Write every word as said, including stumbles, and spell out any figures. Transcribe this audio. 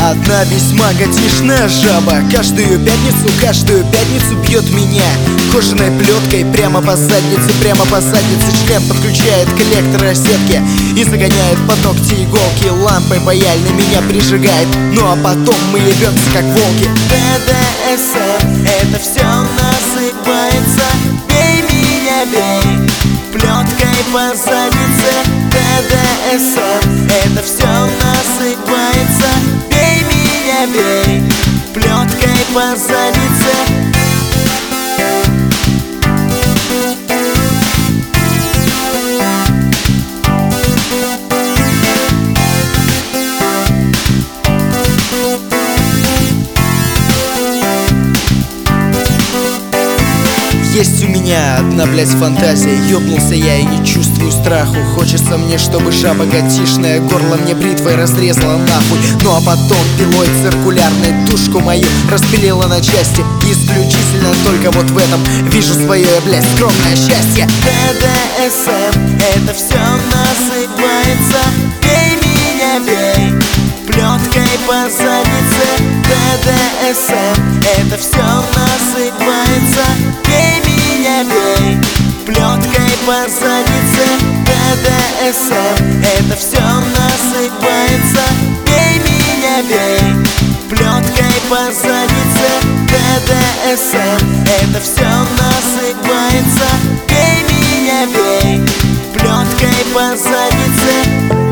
одна весьма готишная жаба. Каждую пятницу, каждую пятницу бьет меня кожаной плеткой прямо по заднице, прямо по заднице. Член подключает к электросетке и загоняет под ногти иголки. Лампой паяльной меня прижигает, ну а потом мы ебемся как волки. БДСМ, это все насыпается. Бей меня, бей, плеткой по заднице. БДСМ, это все насыпается. Бей меня, бей, плеткой по заднице. Есть у меня одна, блядь, фантазия. Ёбнулся я и не чувствую страху. Хочется мне, чтобы жаба готишная горло мне бритвой разрезала нахуй. Ну а потом пилой циркулярной тушку мою распилила на части. Исключительно только вот в этом вижу свое, блядь, скромное счастье. БДСМ, это все насыпается. Бей меня, бей, плеткой по заднице. БДСМ, это все насыпается. Бей меня, бей, плеткой по заднице. БДСМ, это все насыпается. Бей меня, бей, плеткой по заднице. БДСМ, это все насыпается. Бей меня, бей, плеткой по заднице.